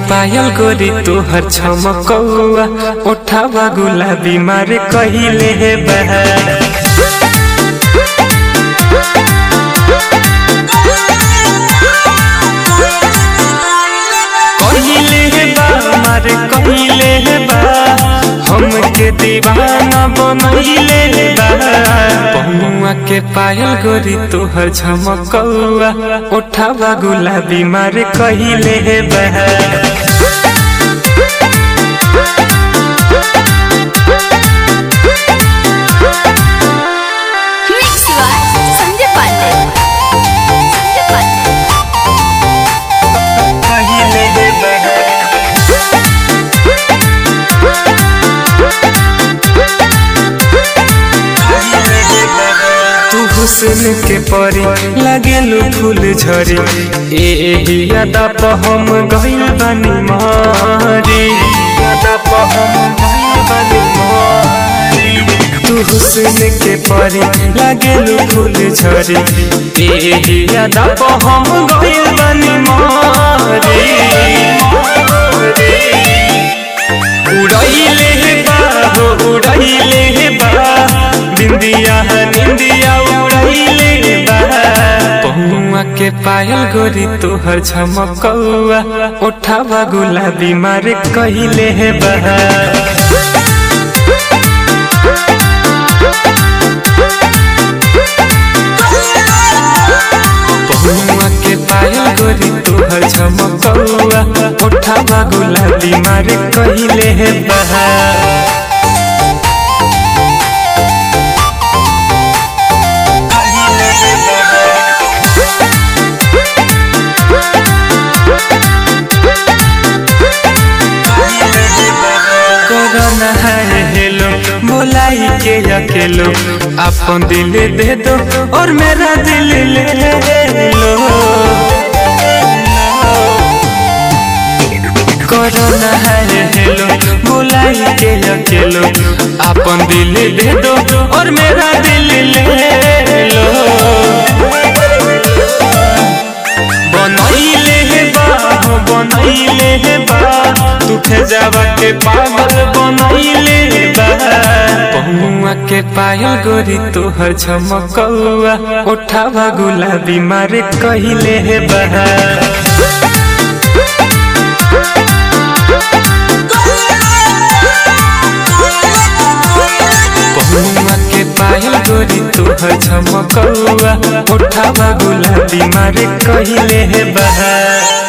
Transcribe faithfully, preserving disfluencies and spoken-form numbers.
पायल गोरी तोहर छमकौआ ओठावा गुलाबी मारे कहिले हे बहा कहिले हे बा मारे कहिले हे बा हमके दीवाना बनैले हे बा पहुआ के पायल गोरी तोहर छमकौआ ओठावा गुलाबी मारे कहिले हे बहा हुस्न के परी लगेलू फूल झरी ए यादा प हम गइल बानी मारी यादा प हम गइल बानी मारी तू हुस्न के परी लगेलू फूल झरी ए यादा प हम गइल बानी मारी उड़ाइले हे बा हो उड़ाइले हे बा बिंदिया निंदिया पहुआ के पायल गोरी तोहर छमकौआ ओठावा गुलाबी मारे कहिले हे बहा पहुआ के पायल गोरी तोहर छमकौआ ओठावा गुलाबी मारे कहिले हे बहा हेलो बोलाई के अकेलो अपन दिल दे दो और मेरा दिल ले लो कोरोना है हेलो बोलाई के अकेलो अपन दिल दे दो और मेरा दिल ले लो बनैले हे बा बनैले हे बा तू जावा के पागल बनैले हे बा पहुआ के पायल गोरी तोहर छमकौआ ओठावा गुलाबी मारे कहिले हे बहा पहुआ के पायल गोरी तोहर छमकौआ ओठावा गुलाबी मारे कहिले हे बहा।